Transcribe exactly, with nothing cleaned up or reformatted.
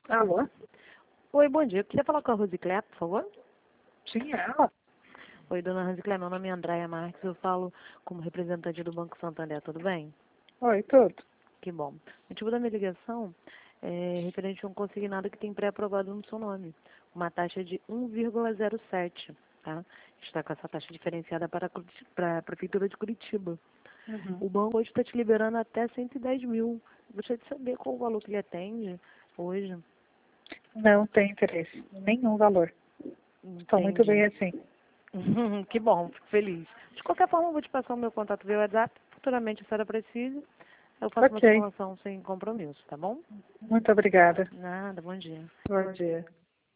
Alô? Oi, bom dia. Eu queria falar com a Rosiclé, por favor. Sim, é ela. Oi, dona Rosiclé, meu nome é Andréia Marques, eu falo como representante do Banco Santander, tudo bem? Oi, tudo. Que bom. O motivo da minha ligação é referente a um consignado que tem pré-aprovado no seu nome, uma taxa de um vírgula zero sete, tá? Está com essa taxa diferenciada para a Curiti- para a Prefeitura de Curitiba. Uhum. O banco hoje está te liberando até cento e dez mil. Gostaria de saber qual o valor que ele atende hoje. Não tem interesse. Nenhum valor. Estou muito Entendi. bem assim. Que bom, fico feliz. De qualquer forma, eu vou te passar o meu contato via WhatsApp. Futuramente, se a senhora precise, eu faço uma Ok. simulação sem compromisso, tá bom? Muito obrigada. Nada, bom dia. Bom dia.